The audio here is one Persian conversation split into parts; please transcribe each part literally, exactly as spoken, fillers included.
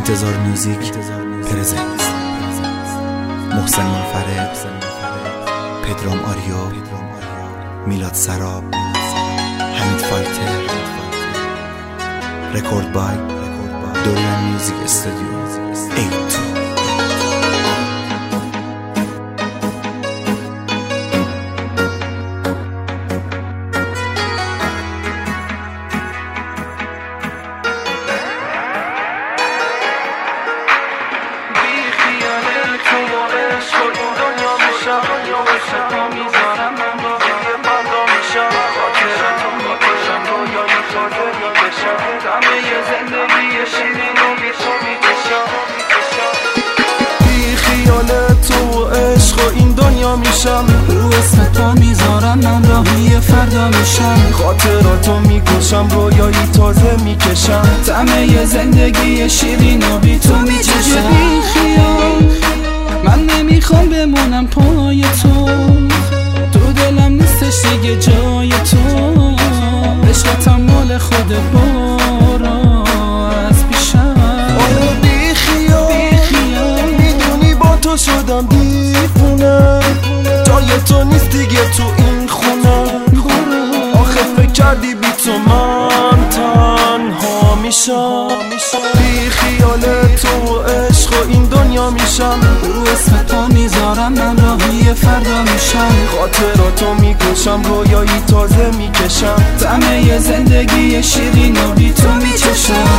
انتظار میوزیک پرزنت محسن منفرد، پدرام آریو، میلاد سراب، حمید فایتر. رکورد بای دوریان میوزیک استودیو ایت تو. بی خیال تو عشق و این دنیا میشم، رو اسم تو میذارم من راهی فردا میشم، خاطراتو میکشم رویایی تازه میکشم، طعمه زندگی شیرین و بی تو میچشم. بی خیال من نمیخوام بمونم پای تو، تو دلم نیستش دیگه جای تو، عشقتم مال خود بارا از پیشم. آره بی خیال میدونی با تو شدم دیوونه، جای تو نیست دیگه تو این خونه، آخه فکر کردی بی تو من تنها میشم. بی خیال تو عشق و این دنیا میشم، رو اسم تو میذارم من راهی فردا میشم، خاطراتو میکشم رویایی تازه میکشم، طعمه زندگی شیرین و بی تو میچشم.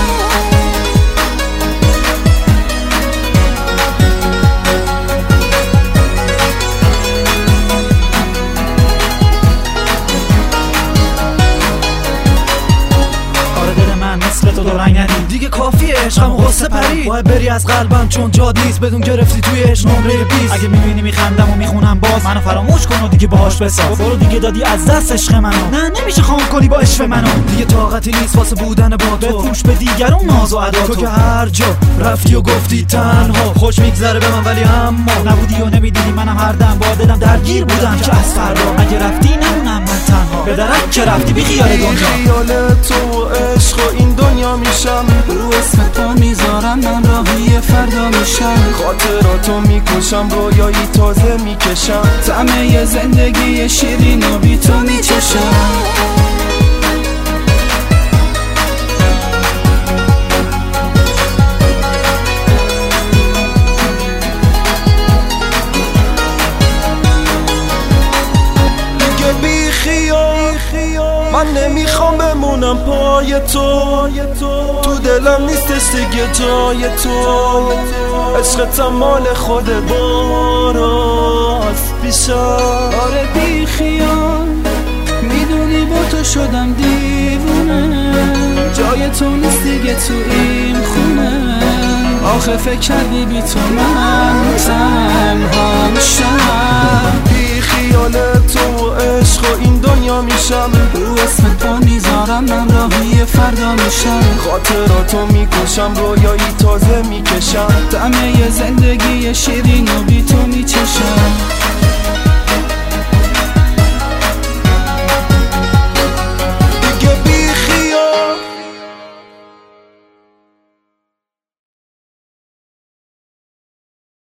مثل تو دو رنگ ندیم دیگه کافیه، عشقم و غصه پری باید بری از قلبم چون جا نیست بدون گرفتی توی عشق نمره بیست. اگه میبینی میخندم و میخونم باز منو فراموش کن و دیگه باهاش بساز، برو دیگه دادی از دست عشق منو، نه نمیشه خام کنی با عشق منو، دیگه طاقتی نیست واسه بودن با تو، بفروش به دیگرون ناز و ادا، تو که هر جا رفتی و گفتی تنها خوش میگذره به من ولی اما نبودی و نمیدیدی منم هر دم با دلم درگیر بودم که از فردا اگه رفتی نمونم من تنها، به درک که رفتی بی خیال دنیا. بی خیال تو عشق و این دنیا میشم، رو اسم تو میذارم من راهی فردا میشم، خاطراتو میکشم رویایی تازه میکشم، طعمه زندگی شیرین و بی تو میچشم. من نمیخوام بمونم پای تو، تو دلم نیستش دیگه جای تو، عشقتم مال خود باراست پیشم. آره بی خیال میدونی با تو شدم دیوونه، جای تو نیست دیگه تو این خونه، آخه فکر کردی بی تو من تنها میشم. بی خیال تو عشق و این دنیا میشم، رو اسم تو میذارم من راهی فردا میشم، خاطراتو میکشم رویایی تازه میکشم، طعمه زندگی شیرین و بی تو میچشم.